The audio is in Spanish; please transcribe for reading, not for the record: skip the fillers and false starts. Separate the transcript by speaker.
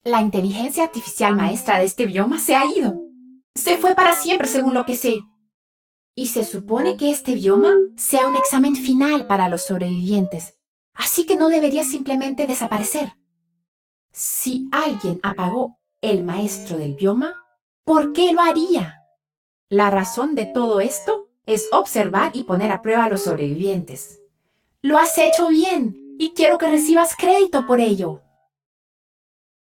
Speaker 1: La inteligencia artificial maestra de este bioma se ha ido. Se fue para siempre, según lo que sé. Y se supone que este bioma sea un examen final para los sobrevivientes. Así que no debería simplemente desaparecer. Si alguien apagó el maestro del bioma, ¿por qué lo haría? La razón de todo esto es observar y poner a prueba a los sobrevivientes. Lo has hecho bien y quiero que recibas crédito por ello.